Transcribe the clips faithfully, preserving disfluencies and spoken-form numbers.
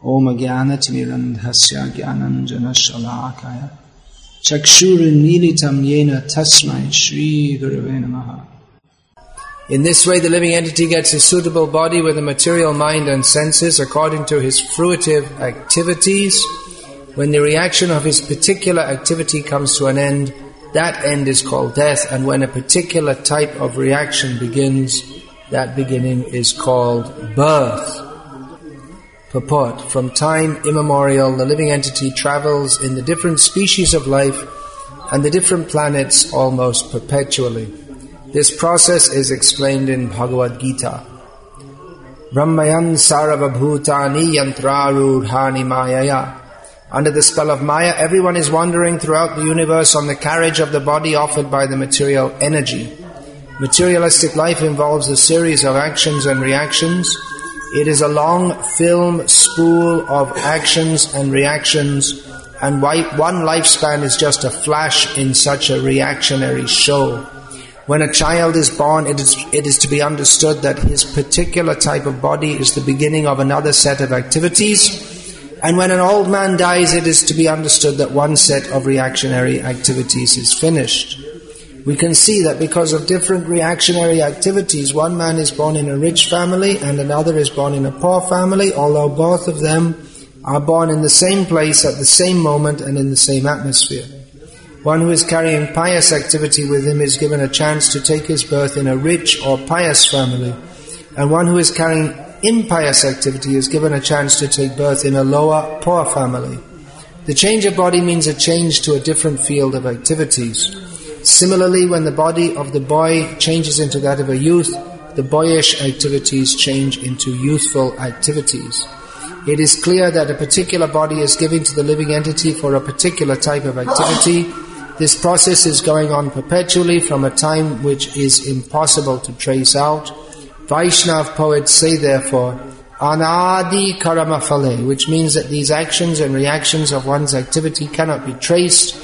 Om Jnanatimirandhasya Jnananjana Shalakaya Chakshurunmilitam Yena Tasmai Shri Gurave Namaha. In this way, the living entity gets a suitable body with a material mind and senses according to his fruitive activities. When the reaction of his particular activity comes to an end, that end is called death, and when a particular type of reaction begins, that beginning is called birth. Purport: from time immemorial, the living entity travels in the different species of life and the different planets almost perpetually. This process is explained in Bhagavad Gita. Brahmayan sarvabhutani yantrarudhani mayaya. Under the spell of Maya, everyone is wandering throughout the universe on the carriage of the body offered by the material energy. Materialistic life involves a series of actions and reactions. It is a long film spool of actions and reactions, and one lifespan is just a flash in such a reactionary show. When a child is born, it is, it is to be understood that his particular type of body is the beginning of another set of activities. And when an old man dies, it is to be understood that one set of reactionary activities is finished. We can see that because of different reactionary activities, one man is born in a rich family and another is born in a poor family, although both of them are born in the same place at the same moment and in the same atmosphere. One who is carrying pious activity with him is given a chance to take his birth in a rich or pious family, and one who is carrying impious activity is given a chance to take birth in a lower, poor family. The change of body means a change to a different field of activities. Similarly, when the body of the boy changes into that of a youth, the boyish activities change into youthful activities. It is clear that a particular body is given to the living entity for a particular type of activity. This process is going on perpetually from a time which is impossible to trace out. Vaishnav poets say, therefore, Anadi karama phale, which means that these actions and reactions of one's activity cannot be traced,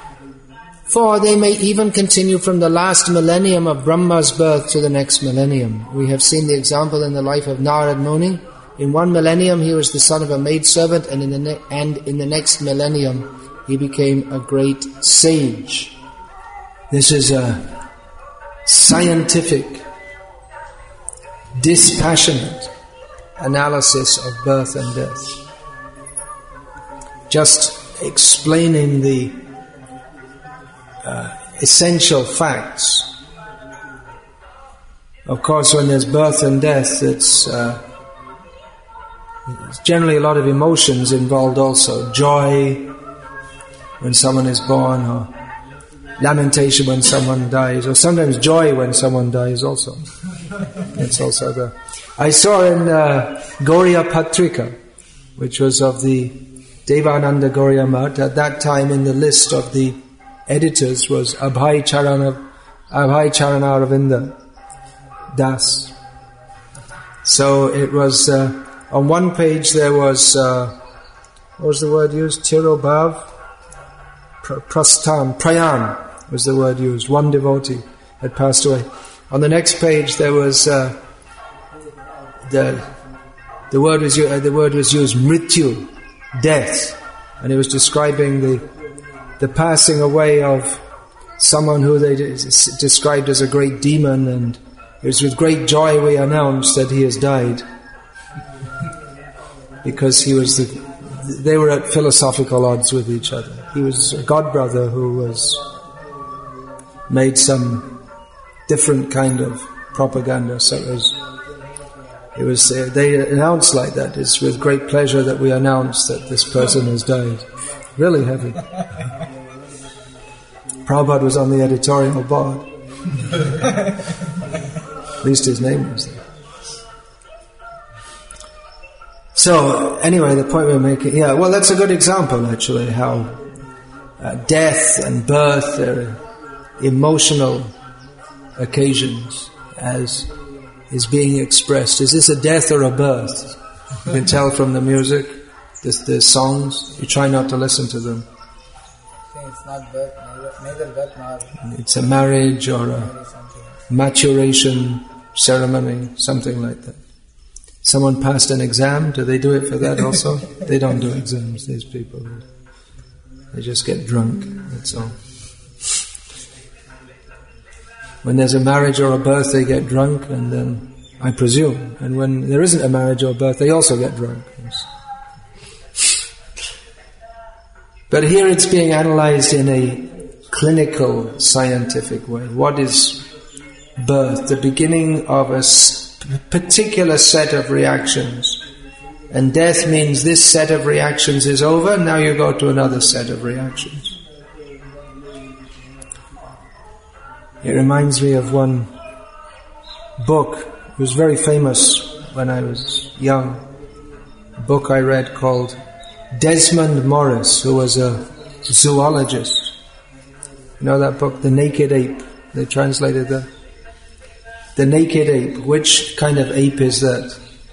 for they may even continue from the last millennium of Brahma's birth to the next millennium. We have seen the example in the life of Narad Muni. In one millennium he was the son of a maidservant, and in the ne- and in the next millennium he became a great sage. This is a scientific, dispassionate analysis of birth and death. Just explaining the uh, essential facts. Of course, when there's birth and death, it's, uh, it's generally a lot of emotions involved also. Joy when someone is born, or lamentation when someone dies, or sometimes joy when someone dies also. It's also there. I saw in uh, Gauriya Patrika, which was of the Devananda Gauriya Math, at that time in the list of the editors was Abhay Charana, Abhay Charana Aravinda Das. So it was, uh, on one page there was, uh, what was the word used? Tirobhav? Prastan, Prayan was the word used. One devotee had passed away. On the next page there was uh, the the word was uh, the word was used mrityu, death, and it was describing the the passing away of someone who they described as a great demon, and it was with great joy we announced that he has died, because he was the they were at philosophical odds with each other. He was a godbrother who was made some different kind of propaganda. So it was, it was uh, they announced like that. It's with great pleasure that we announce that this person has died. Really heavy. Prabhupada was on the editorial board. At least his name was there. So, anyway, the point we're making, yeah, well, that's a good example, actually, how uh, death and birth are emotional occasions, as is being expressed. Is this a death or a birth? You can tell from the music, the, the songs. You try not to listen to them. It's not birth, neither, neither birth nor... It's a marriage or a maturation ceremony, something like that. Someone passed an exam, do they do it for that also? They don't do exams, these people. They just get drunk, that's all. When there's a marriage or a birth, they get drunk, and then, I presume, and when there isn't a marriage or birth, they also get drunk. But here it's being analyzed in a clinical, scientific way. What is birth? The beginning of a particular set of reactions. And death means this set of reactions is over, now you go to another set of reactions. It reminds me of one book. It was very famous when I was young. A book I read called Desmond Morris, who was a zoologist. You know that book, The Naked Ape? They translated that. The Naked Ape. Which kind of ape is that?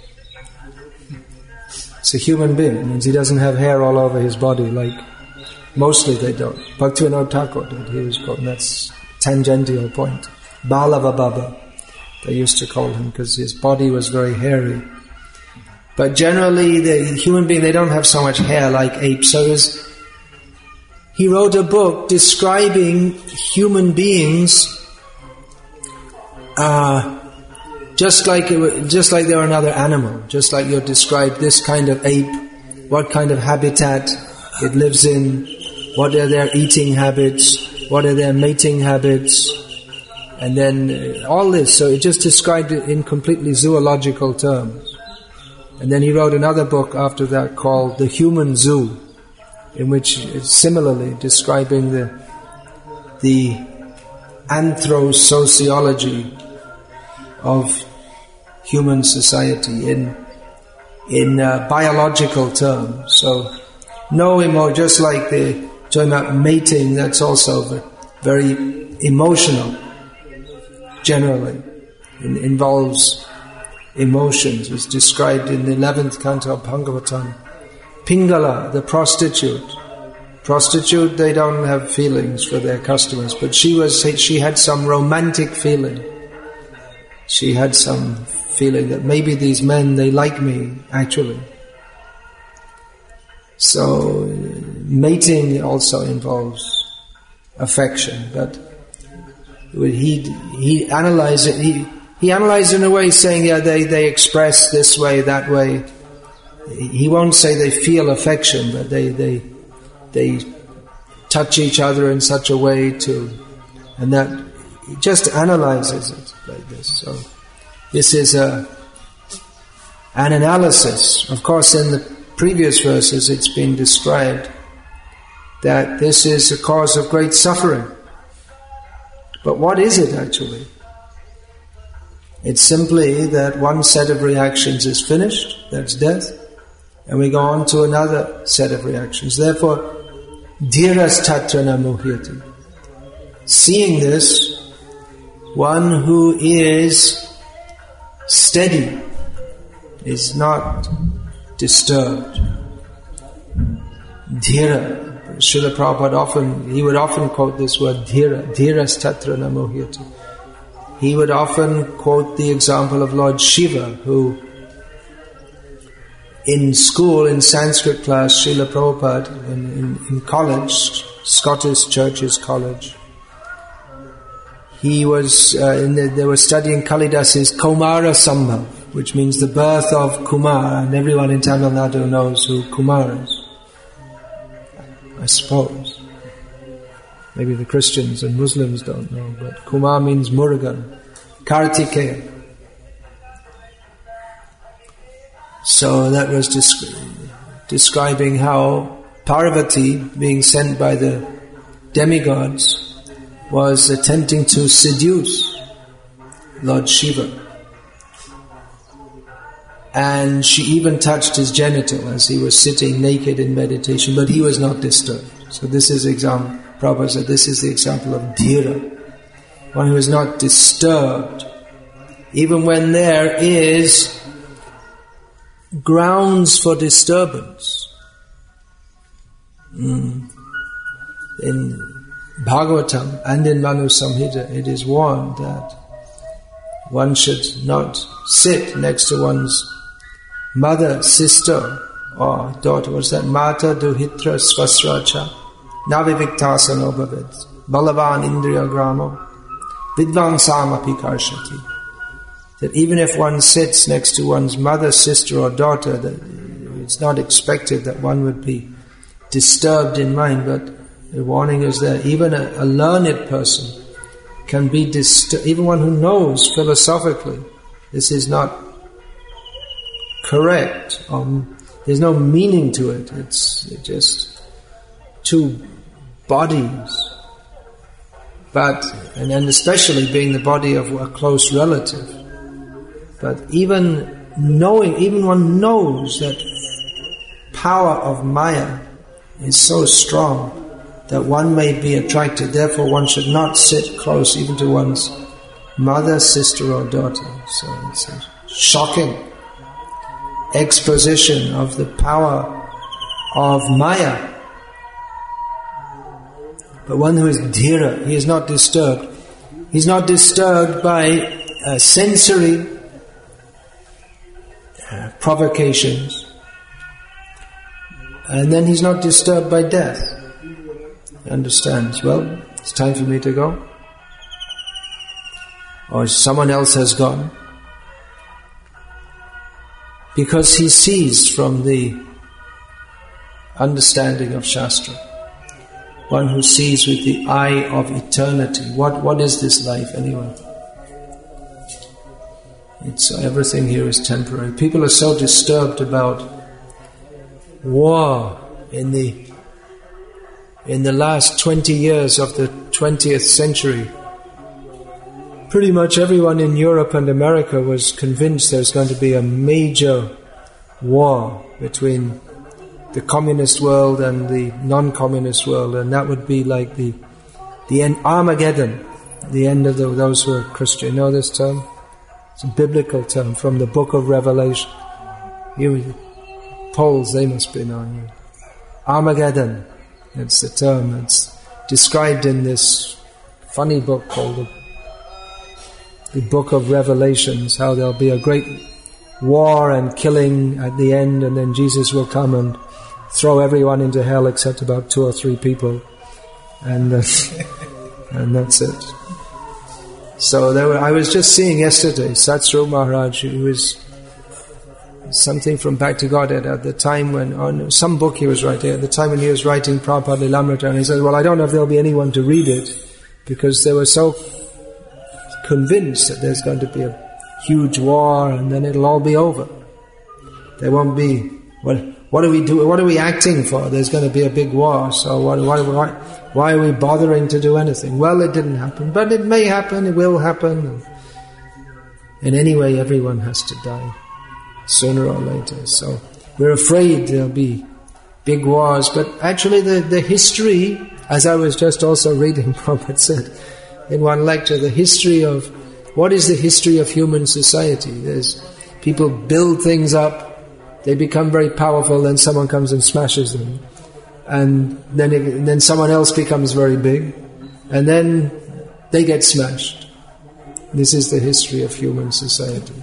It's a human being. It means he doesn't have hair all over his body, like mostly they don't. Bhaktivinoda Thakur did. He was called, and that's tangential point. Balava Baba, they used to call him, because his body was very hairy. But generally, the human being, they don't have so much hair like apes. So was, he wrote a book describing human beings uh, just like it, just like they were another animal. Just like you described this kind of ape, what kind of habitat it lives in, what are their eating habits, what are their mating habits, and then all this. So it just described it in completely zoological terms. And then he wrote another book after that called The Human Zoo, in which it's similarly describing the the anthro-sociology of human society in in uh, biological terms. So no emo, just like the talking about mating, that's also very emotional. Generally, it involves emotions. It's described in the eleventh canto of Bhagavatam. Pingala, the prostitute. Prostitute, they don't have feelings for their customers, but she was, she had some romantic feeling. She had some feeling that maybe these men, they like me, actually. So, mating also involves affection, but he he analyzed it, he He analyzed in a way saying, yeah, they, they express this way, that way. He won't say they feel affection, but they, they, they touch each other in such a way to, and that, he just analyzes it like this. So, this is a, an analysis. Of course, in the previous verses it's been described that this is a cause of great suffering. But what is it actually? It's simply that one set of reactions is finished, that's death, and we go on to another set of reactions. Therefore, dhiras tatra na muhyati. Seeing this, one who is steady is not disturbed. Dhira. Srila Prabhupada often, he would often quote this word dhira, dhiras tatra na muhyati. He would often quote the example of Lord Shiva, who in school, in Sanskrit class, Srila Prabhupada, in, in, in college, Scottish Church's college, he was, uh, in the, they were studying Kalidas's Kumara Sambhav, which means the birth of Kumar, and everyone in Tamil Nadu knows who Kumar is, I suppose. Maybe the Christians and Muslims don't know, but Kumar means Murugan, Kartikeya. So that was descri- describing how Parvati, being sent by the demigods, was attempting to seduce Lord Shiva. And she even touched his genital as he was sitting naked in meditation, but he was not disturbed. So this is example. Prabhupada said this is the example of dhira, one who is not disturbed, even when there is grounds for disturbance. Mm. In Bhagavatam and in Manu Samhita, it is warned that one should not sit next to one's mother, sister, or daughter. What's that? Mata duhitra svasracha naviviktasano bhavid balavan indriya gramo vidvangsamapi karshati. That even if one sits next to one's mother, sister or daughter, that it's not expected that one would be disturbed in mind, but the warning is that even a, a learned person can be disturbed, even one who knows philosophically this is not correct, um, there's no meaning to it, it's just two bodies, but, and then especially being the body of a close relative. But even knowing, even one knows that power of Maya is so strong that one may be attracted, therefore one should not sit close even to one's mother, sister or daughter. So it's a shocking exposition of the power of Maya. But one who is dhira, he is not disturbed. He's not disturbed by uh, sensory uh, provocations. And then he's not disturbed by death. He understands, well, it's time for me to go. Or someone else has gone. Because he sees from the understanding of Shastra. One who sees with the eye of eternity. What what is this life anyway? It's everything here is temporary. People are so disturbed about war in the in the last twenty years of the twentieth century. Pretty much everyone in Europe and America was convinced there's going to be a major war between the communist world and the non-communist world, and that would be like the the end, Armageddon, the end of the, those who are Christian. You know this term? It's a biblical term from the book of Revelation. You Poles, they must be knowing it. Armageddon, that's the term. It's described in this funny book called the, the Book of Revelations, how there'll be a great war and killing at the end, and then Jesus will come and throw everyone into hell except about two or three people, and uh, and that's it. So there were, I was just seeing yesterday Satsru Maharaj, who was something from Back to Godhead at the time when, on some book he was writing, at the time when he was writing Prabhupada Lilamrita, and he said, well, I don't know if there'll be anyone to read it, because they were so convinced that there's going to be a huge war and then it'll all be over. There won't be, well, what are we doing? What are we acting for? There's going to be a big war, so why, why, why, why are we bothering to do anything? Well, it didn't happen, but it may happen, it will happen. And anyway, everyone has to die, sooner or later. So we're afraid there'll be big wars, but actually the, the history, as I was just also reading, Prabhupada said in one lecture, the history of, what is the history of human society? There's people build things up, they become very powerful, then someone comes and smashes them. And then it, and then someone else becomes very big, and then they get smashed. This is the history of human society.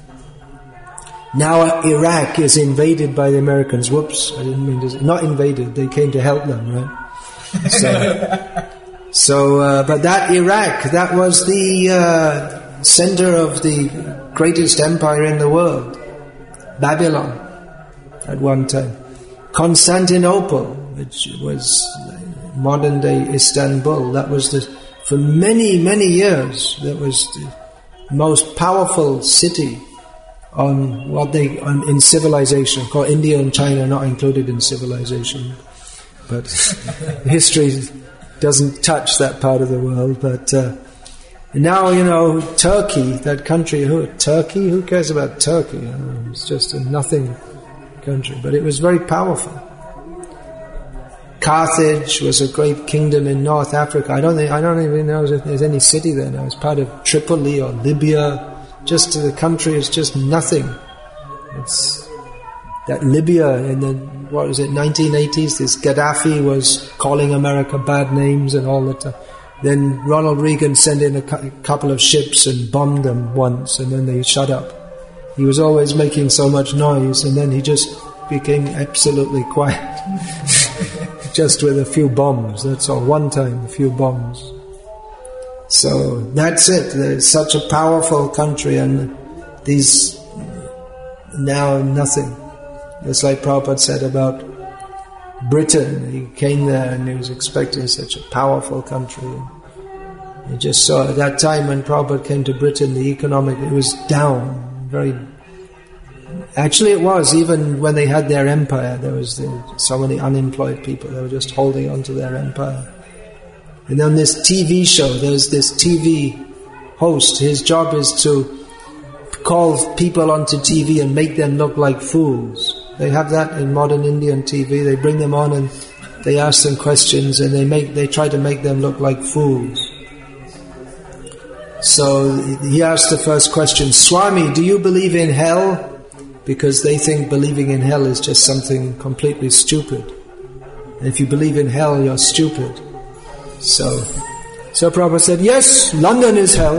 Now Iraq is invaded by the Americans. Whoops, I didn't mean to... Not invaded, they came to help them, right? So, so uh, but that Iraq, that was the uh, center of the greatest empire in the world. Babylon. At one time. Constantinople, which was modern-day Istanbul, that was the, for many, many years, that was the most powerful city on what they, on, in civilization, called India and China not included in civilization, but history doesn't touch that part of the world, but uh, now, you know, Turkey, that country, who, Turkey, who cares about Turkey? You know, it's just a nothing country, but it was very powerful. Carthage was a great kingdom in North Africa. I don't think, I don't even know if there's any city there now. It's part of Tripoli or Libya. Just the country is just nothing. It's that Libya in the, what was it, nineteen eighties, this Gaddafi was calling America bad names and all the time. Then Ronald Reagan sent in a, cu- a couple of ships and bombed them once, and then they shut up. He was always making so much noise, and then he just became absolutely quiet. Just with a few bombs, that's all. One time, a few bombs. So that's it. There's such a powerful country, and these now nothing. It's like Prabhupada said about Britain. He came there and he was expecting such a powerful country. He just saw at that time when Prabhupada came to Britain, the economic, it was down, very. Actually, it was even when they had their empire. There was the, so many unemployed people. They were just holding on to their empire. And on this T V show, there's this T V host. His job is to call people onto T V and make them look like fools. They have that in modern Indian T V. They bring them on and they ask them questions, and they make they try to make them look like fools. So he asked the first question, Swami, do you believe in hell? Because they think believing in hell is just something completely stupid. And if you believe in hell, you're stupid. So, so Prabhupada said, yes, London is hell.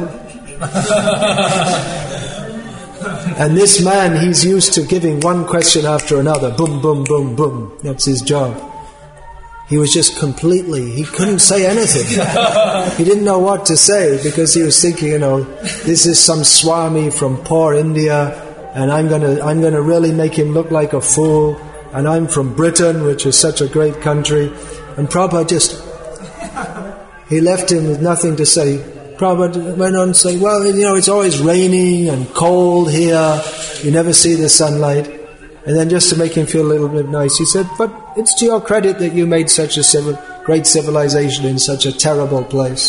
And this man, he's used to giving one question after another. Boom, boom, boom, boom. That's his job. He was just completely, he couldn't say anything. He didn't know what to say because he was thinking, you know, this is some Swami from poor India, and I'm gonna, I'm gonna really make him look like a fool, and I'm from Britain, which is such a great country. And Prabhupada just, he left him with nothing to say. Prabhupada went on to say, well, you know, it's always raining and cold here, you never see the sunlight. And then just to make him feel a little bit nice, he said, but it's to your credit that you made such a civil, great civilization in such a terrible place.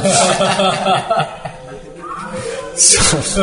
So,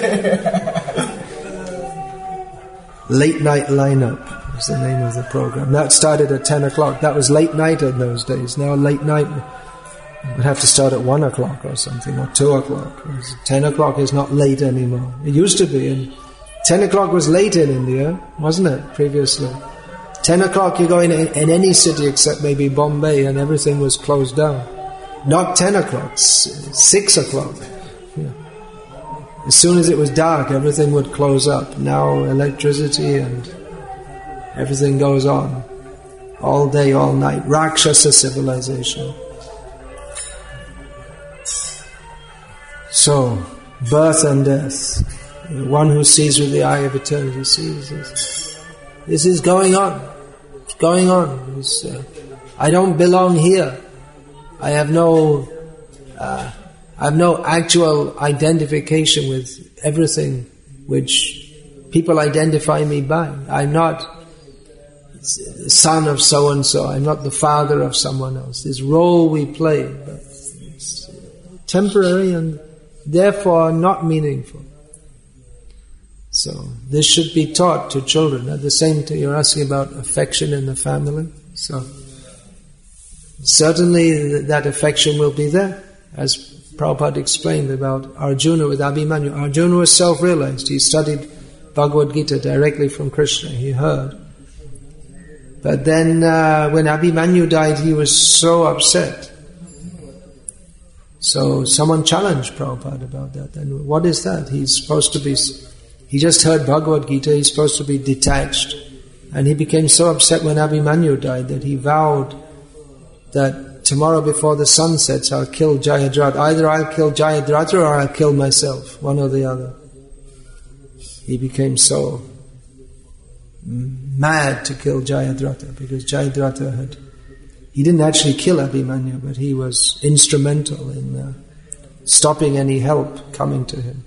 Late Night Lineup is the name of the program. That started at ten o'clock. That was late night in those days. Now late night would have to start at one o'clock or something, or two o'clock. ten o'clock is not late anymore. It used to be. And ten o'clock was late in India, wasn't it, previously? ten o'clock you go in, in any city except maybe Bombay, and everything was closed down. Not ten o'clock, six o'clock. Yeah. As soon as it was dark, everything would close up. Now electricity and everything goes on. All day, all night. Rakshasa civilization. So, birth and death. The one who sees with the eye of eternity sees this. This is going on. It's going on. It's, uh, I don't belong here. I have no... Uh, I have no actual identification with everything which people identify me by. I'm not the son of so-and-so. I'm not the father of someone else. This role we play, but it's temporary and therefore not meaningful. So this should be taught to children. At the same time, you're asking about affection in the family. So certainly that affection will be there, as Prabhupada explained about Arjuna with Abhimanyu. Arjuna was self-realized. He studied Bhagavad Gita directly from Krishna. He heard. But then uh, when Abhimanyu died, he was so upset. So someone challenged Prabhupada about that. And what is that? He's supposed to be... He just heard Bhagavad Gita. He's supposed to be detached. And he became so upset when Abhimanyu died that he vowed that tomorrow before the sun sets, I'll kill Jayadratha. Either I'll kill Jayadratha or I'll kill myself, one or the other. He became so mad to kill Jayadratha because Jayadratha had... He didn't actually kill Abhimanyu, but he was instrumental in uh, stopping any help coming to him.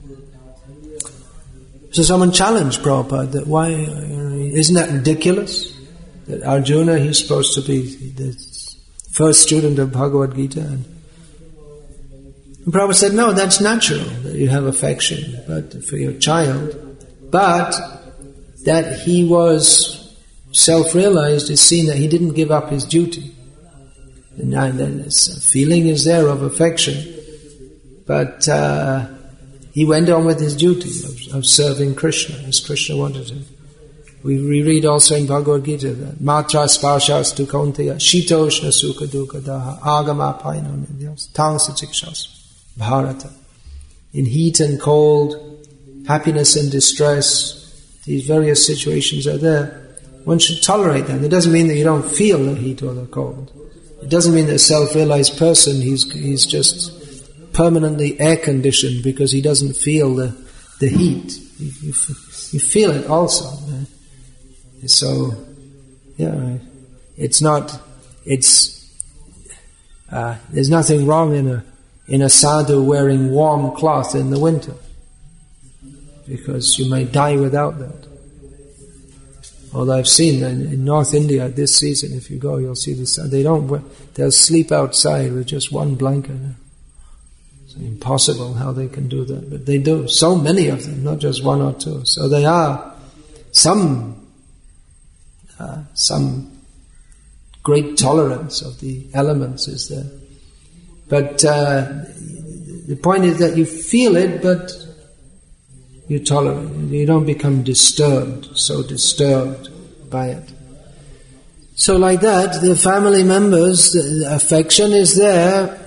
So someone challenged Prabhupada that why, isn't that ridiculous? That Arjuna, he's supposed to be the first student of Bhagavad Gita. And Prabhupada said, no, that's natural, that you have affection but for your child. But that he was self-realized is seen that he didn't give up his duty. And then a feeling is there of affection, but uh, he went on with his duty of, of serving Krishna as Krishna wanted him. We read also in Bhagavad Gita that Matra sparshas tu kaunteya shitoshna sukha dukkha daha agama paino nidyas tangsa chikshas bharata. In heat and cold happiness and distress, these various situations are there. One should tolerate them. It doesn't mean that you don't feel the heat or the cold. It doesn't mean that a self-realized person, he's he's just permanently air-conditioned because he doesn't feel the, the heat. You, you, you feel it also. Right? So, yeah, it's not, it's, uh, there's nothing wrong in a, in a sadhu wearing warm cloth in the winter, because you may die without that. Although I've seen in, in North India this season, if you go, you'll see this. They don't. Wear, they'll sleep outside with just one blanket. It's impossible how they can do that, but they do. So many of them, not just one or two. So they are some uh, some great tolerance of the elements is there. But uh, the point is that you feel it, but you tolerate it. You don't become disturbed, so disturbed by it. So like that, the family members, the affection is there,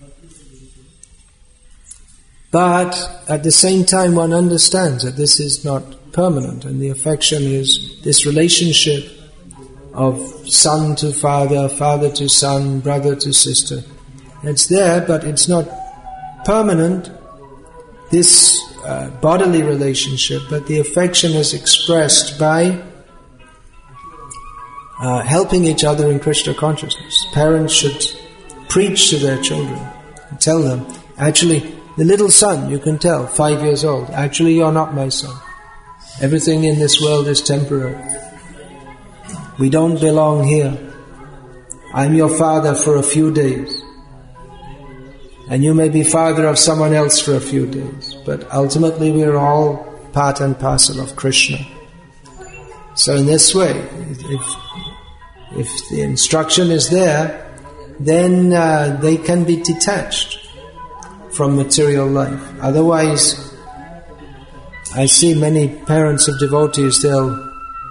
but at the same time one understands that this is not permanent, and the affection is this relationship of son to father, father to son, brother to sister. It's there, but it's not permanent, this uh, bodily relationship, but the affection is expressed by uh, helping each other in Krishna consciousness. Parents should preach to their children and tell them, actually, the little son, you can tell, five years old, actually you're not my son. Everything in this world is temporary. We don't belong here. I'm your father for a few days. And you may be father of someone else for a few days. But ultimately we're all part and parcel of Krishna. So in this way, if, if the instruction is there, then uh, they can be detached from material life. Otherwise, I see many parents of devotees, they'll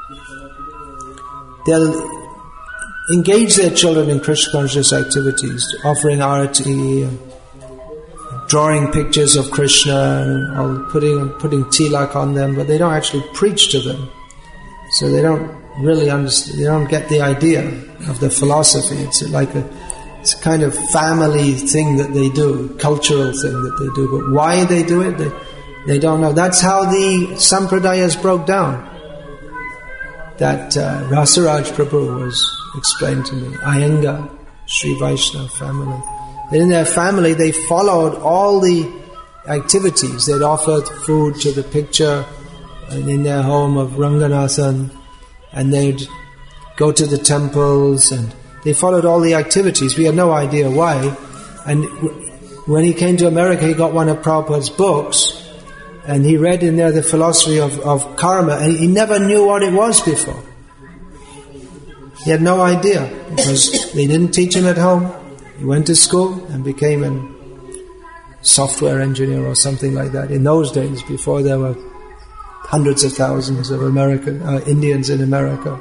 they'll engage their children in Krishna conscious activities, offering arati, drawing pictures of Krishna, or putting putting tilak on them, but they don't actually preach to them. So they don't really understand, they don't get the idea of the philosophy. It's like a It's a kind of family thing that they do, cultural thing that they do. But why they do it, they, they don't know. That's how the sampradayas broke down. That uh, Rasaraj Prabhu was explained to me. Iyengar, Sri Vaishnava family. In their family, they followed all the activities. They'd offered food to the picture in their home of Ranganathan, and they'd go to the temples, and they followed all the activities. We had no idea why. And when he came to America, he got one of Prabhupada's books, and he read in there the philosophy of, of karma, and he never knew what it was before. He had no idea, because they didn't teach him at home. He went to school and became a software engineer or something like that. In those days, before there were hundreds of thousands of American uh, Indians in America.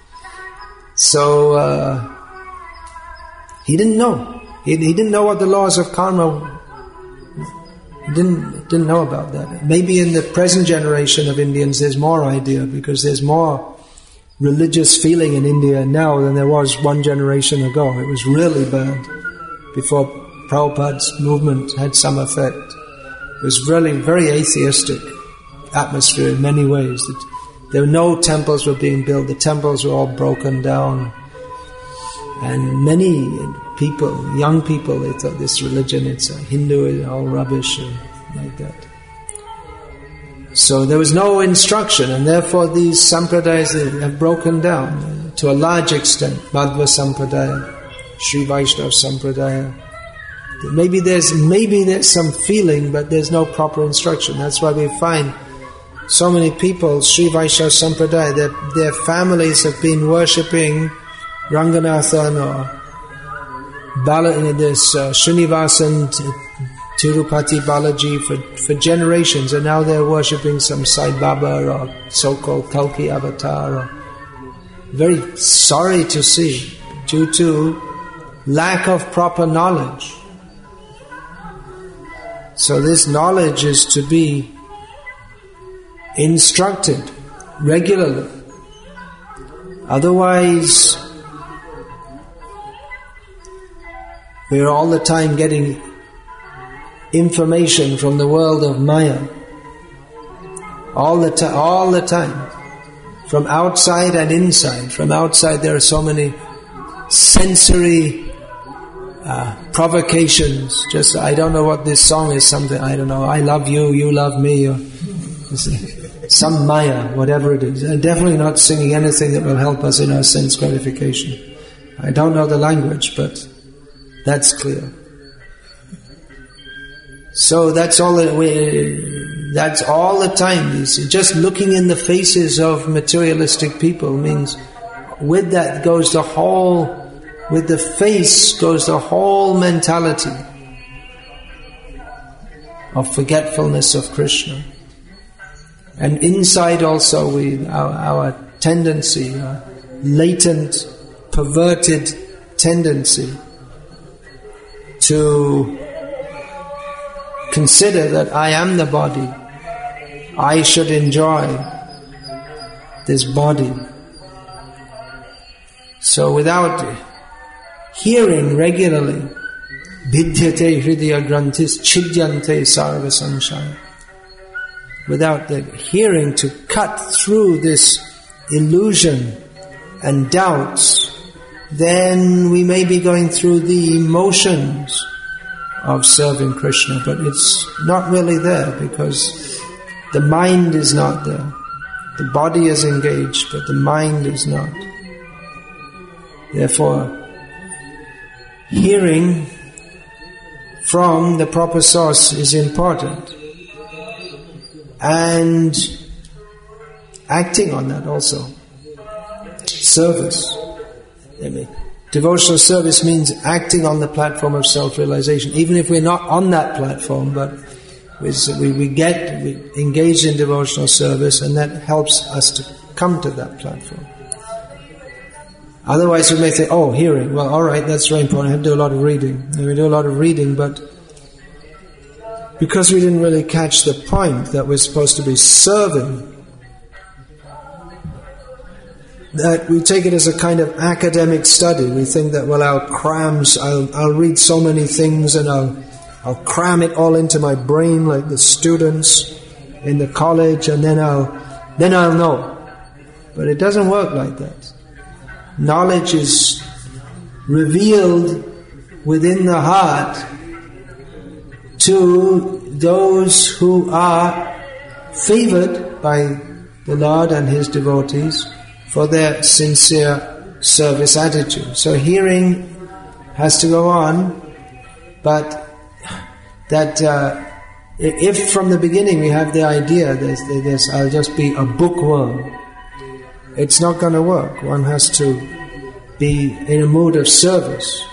So uh, he didn't know. He, he didn't know what the laws of karma. He didn't didn't know about that. Maybe in the present generation of Indians, there's more idea, because there's more religious feeling in India now than there was one generation ago. It was really bad before Prabhupada's movement had some effect. It was really very atheistic atmosphere in many ways. It, there were no temples were being built. The temples were all broken down. And many people, young people, they thought this religion, it's a Hindu, it's all rubbish and like that. So there was no instruction, and therefore these sampradayas have broken down to a large extent. Madhva Sampradaya, Sri Vaishnava Sampradaya. Maybe there's maybe there's some feeling, but there's no proper instruction. That's why we find so many people, Sri Vaishnava Sampradaya, their, their families have been worshipping Ranganathan or Bala, this uh, Srinivasan, Tirupati Balaji for, for generations, and now they're worshipping some Sai Baba or so-called Kalki avatar. Or, very sorry to see, due to lack of proper knowledge. So this knowledge is to be instructed regularly. Otherwise, we're all the time getting information from the world of Maya. All the time, all the time. From outside and inside. From outside there are so many sensory uh, provocations. Just, I don't know what this song is, something, I don't know, I love you, you love me, or some Maya, whatever it is. I'm definitely not singing anything that will help us in our sense gratification. I don't know the language, but that's clear. So that's all that we, that's all the time. You see, just looking in the faces of materialistic people means with that goes the whole, with the face goes the whole mentality of forgetfulness of Krishna. And inside also we, our, our tendency, our latent, perverted tendency to consider that I am the body. I should enjoy this body. So without hearing regularly, Vidyate hridaya granthis chidyante sarva sanshaya. Without the hearing to cut through this illusion and doubts, then we may be going through the emotions of serving Krishna, but it's not really there because the mind is not there. The body is engaged, but the mind is not. Therefore, hearing from the proper source is important, and acting on that also. Service. I mean, devotional service means acting on the platform of self-realization, even if we're not on that platform, but we, we get we engage in devotional service, and that helps us to come to that platform. Otherwise we may say, oh, hearing, well, alright, that's very important, I have to do a lot of reading. And we do a lot of reading, but because we didn't really catch the point that we're supposed to be serving, that we take it as a kind of academic study. We think that, well, I'll cram, I'll, I'll read so many things and I'll, I'll cram it all into my brain like the students in the college, and then I'll, then I'll know. But it doesn't work like that. Knowledge is revealed within the heart to those who are favored by the Lord and His devotees for their sincere service attitude. So hearing has to go on, but that uh, if from the beginning we have the idea that this, I'll just be a bookworm, it's not going to work. One has to be in a mood of service.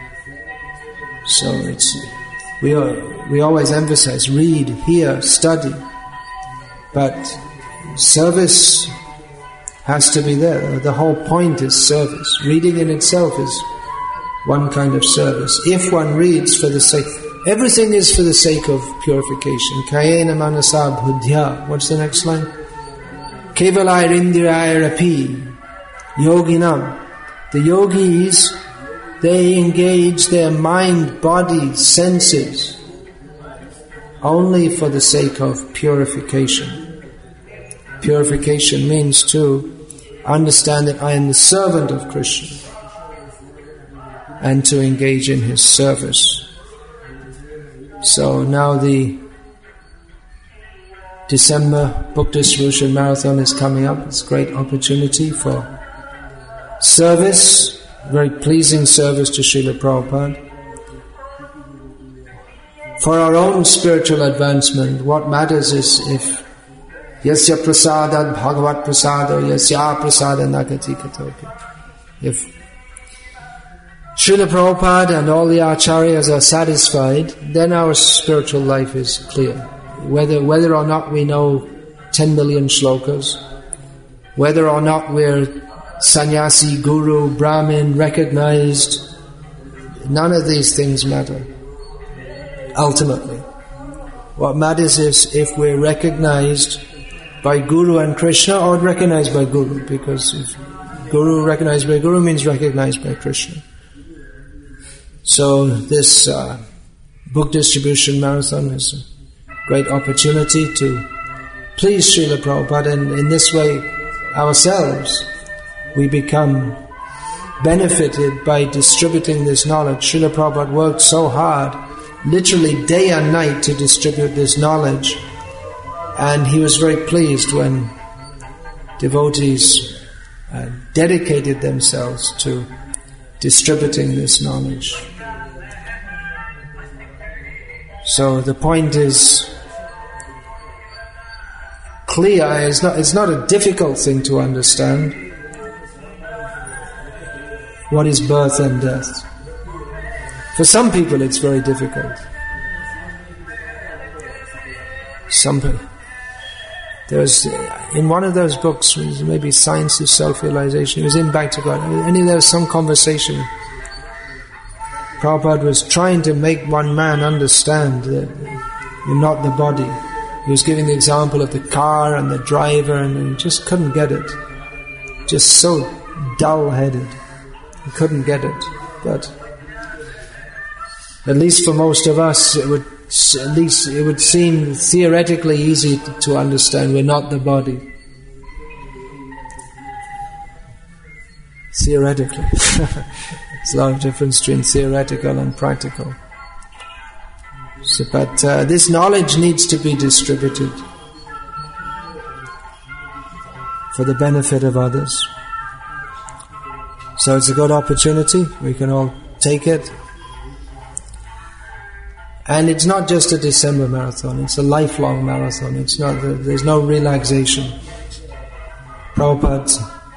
So it's we are, we always emphasize read, hear, study, but service has to be there. The whole point is service. Reading in itself is one kind of service. If one reads for the sake, everything is for the sake of purification. Kayena manasa buddhya. What's the next line? Kevalai rindiraya rapi yoginam. The yogis, they engage their mind, body, senses only for the sake of purification. Purification means to understand that I am the servant of Krishna and to engage in His service. So now the December Book Distribution Marathon is coming up. It's a great opportunity for service, very pleasing service to Srila Prabhupada. For our own spiritual advancement, what matters is if Yasya prasadad bhagavat prasado yasya prasada nagati katopi. If Srila Prabhupada and all the acharyas are satisfied, then our spiritual life is clear. Whether whether or not we know ten million shlokas, whether or not we're sannyasi, guru, brahmin, recognized, none of these things matter. Ultimately, what matters is if we're recognized by Guru and Krishna or recognized by Guru, because if Guru recognized by Guru means recognized by Krishna. So this uh, book distribution marathon is a great opportunity to please Srila Prabhupada, and in this way ourselves we become benefited by distributing this knowledge. Srila Prabhupada worked so hard, literally day and night, to distribute this knowledge, and he was very pleased when devotees uh, dedicated themselves to distributing this knowledge. So the point is clear. It's not, it's not a difficult thing to understand. What is birth and death? For some people it's very difficult. Some people. There's, in one of those books, maybe Science of Self-Realization, it was in Back to God, and there was some conversation. Prabhupada was trying to make one man understand that you're not the body. He was giving the example of the car and the driver, and he just couldn't get it. Just so dull-headed. He couldn't get it. But at least for most of us, it would at least it would seem theoretically easy to understand we're not the body. Theoretically. There's a lot of difference between theoretical and practical. So, but uh, this knowledge needs to be distributed for the benefit of others. So it's a good opportunity. We can all take it. And it's not just a December marathon, it's a lifelong marathon. It's not, there's no relaxation. Prabhupada,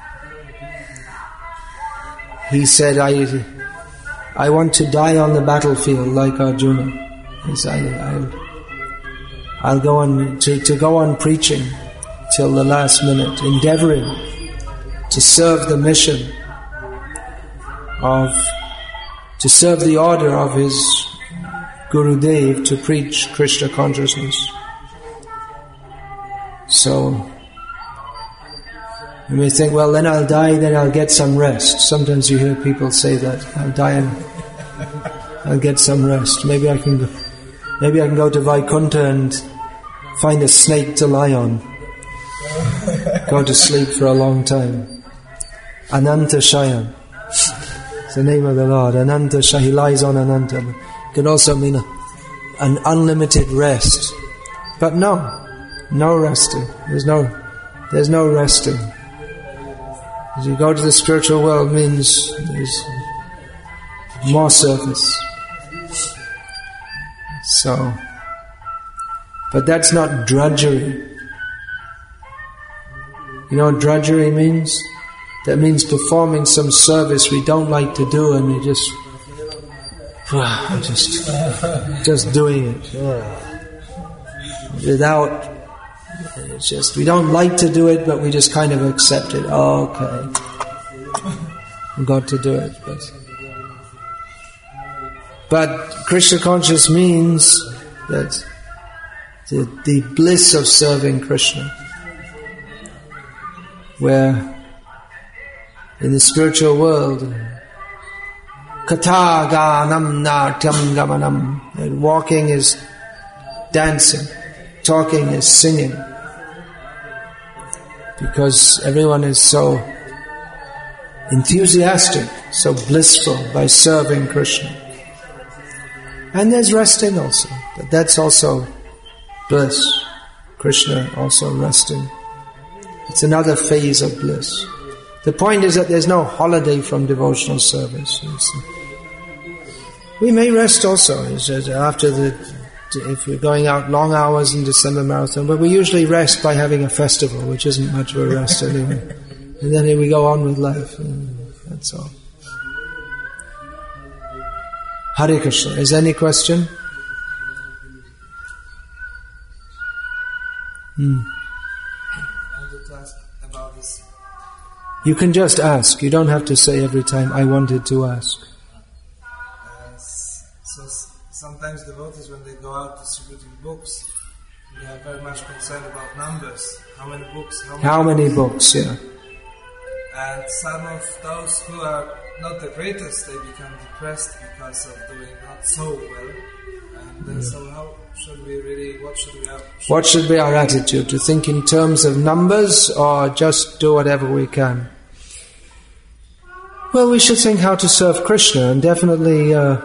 he said, I, I want to die on the battlefield like Arjuna. He said, I, I'll, I'll go on, to, to go on preaching till the last minute, endeavoring to serve the mission of, to serve the order of his Gurudev to preach Krishna consciousness. So, you may think, well, then I'll die, then I'll get some rest. Sometimes you hear people say that. I'll die and I'll get some rest. Maybe I can go, maybe I can go to Vaikuntha and find a snake to lie on. Go to sleep for a long time. Ananta Shayan. It's the name of the Lord. Ananta Shayan. He lies on Ananta. It can also mean a, an unlimited rest. But no, no resting. There's no, there's no resting. As you go to the spiritual world means there's more service. So, but that's not drudgery. You know what drudgery means? That means performing some service we don't like to do, and we just just just doing it without, it's just, we don't like to do it, but we just kind of accept it. Oh, okay, I've got to do it. But, but Krishna conscious means that the, the bliss of serving Krishna, where in the spiritual world, Katha ganam natyam gamanam. Walking is dancing, talking is singing. Because everyone is so enthusiastic, so blissful by serving Krishna. And there's resting also, but that's also bliss. Krishna also resting. It's another phase of bliss. The point is that there's no holiday from devotional service. It's, we may rest also after the, if we're going out long hours in December marathon, but we usually rest by having a festival, which isn't much of a rest anyway. And then we go on with life. That's all. Hare Krishna. Is there any question? Hmm. I wanted to ask about this. You can just ask. You don't have to say every time, I wanted to ask. Uh, so sometimes devotees, when they go out distributing books, we are very much concerned about numbers. How many books? How many, How many books? books, yeah. And some of those who are not the greatest, they become depressed because of doing not so well. And uh, so how should we really, what should we have? Should What should be our attitude? To think in terms of numbers or just do whatever we can? Well, we should think how to serve Krishna, and definitely uh,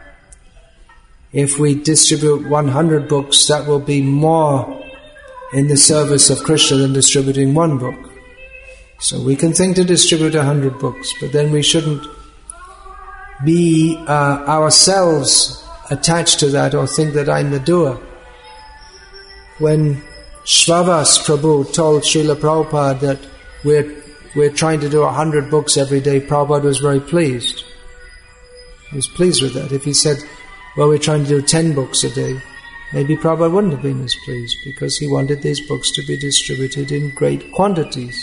if we distribute one hundred books, that will be more in the service of Krishna than distributing one book. So we can think to distribute a hundred books, but then we shouldn't be uh, ourselves attached to that or think that I'm the doer. When Shravas Prabhu told Srila Prabhupada that we're, we're trying to do a hundred books every day, Prabhupada was very pleased. He was pleased with that. If he said, well, we're trying to do ten books a day, maybe Prabhupada wouldn't have been as pleased, because he wanted these books to be distributed in great quantities.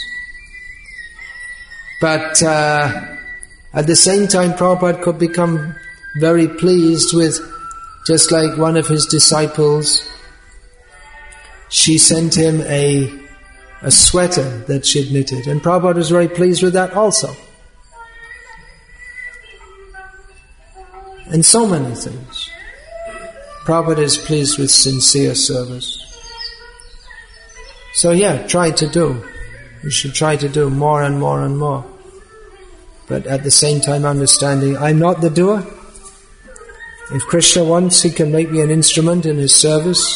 But uh, at the same time, Prabhupada could become very pleased with, just like one of his disciples, she sent him a, a sweater that she'd knitted, and Prabhupada was very pleased with that also. And so many things. Prabhupada is pleased with sincere service. So yeah, try to do. You should try to do more and more and more. But at the same time understanding, I'm not the doer. If Krishna wants, he can make me an instrument in his service.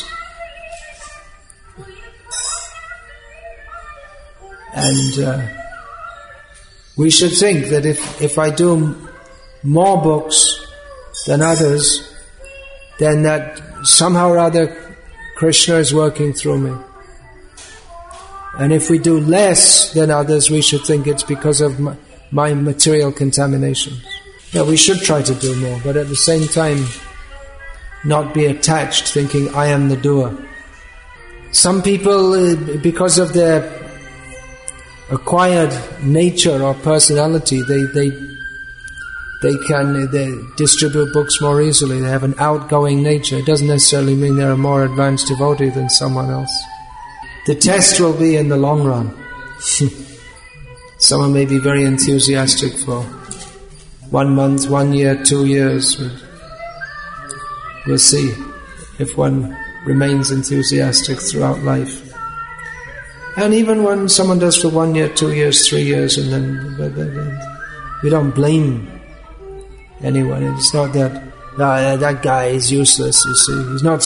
And uh, we should think that if, if I do more books than others, then that somehow or other Krishna is working through me. And if we do less than others, we should think it's because of my, my material contaminations. Yeah, we should try to do more, but at the same time not be attached thinking I am the doer. Some people, uh, because of their acquired nature or personality, they they they can they distribute books more easily. They have an outgoing nature. It doesn't necessarily mean they're a more advanced devotee than someone else. The test will be in the long run. Someone may be very enthusiastic for one month, one year, two years. We'll see if one remains enthusiastic throughout life. And even when someone does for one year, two years, three years, and then we don't blame anyone. It's not that, no, that guy is useless, you see. He's not